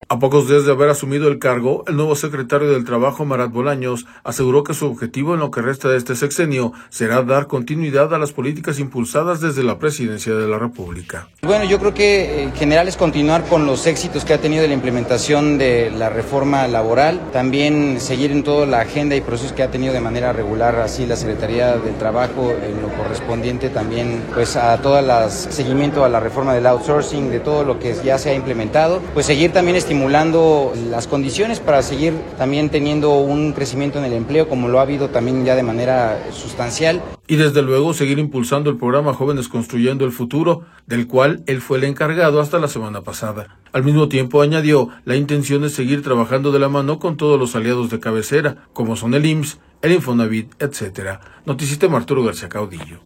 A pocos días de haber asumido el cargo, el nuevo secretario del Trabajo, Marat Bolaños, aseguró que su objetivo en lo que resta de este sexenio será dar continuidad a las políticas impulsadas desde la presidencia de la República. Bueno, yo creo que en general es continuar con los éxitos que ha tenido la implementación de la reforma laboral, también seguir en toda la agenda y procesos que ha tenido de manera regular así la Secretaría del Trabajo en lo correspondiente también pues a todo el seguimiento a la reforma del outsourcing, de todo lo que ya se ha implementado, pues seguir también estimulando las condiciones para seguir también teniendo un crecimiento en el empleo como lo ha habido también ya de manera sustancial. Y desde luego seguir impulsando el programa Jóvenes Construyendo el Futuro, del cual él fue el encargado hasta la semana pasada. Al mismo tiempo añadió la intención de seguir trabajando de la mano con todos los aliados de cabecera, como son el IMSS, el Infonavit, etc. Noticistema Arturo García Caudillo.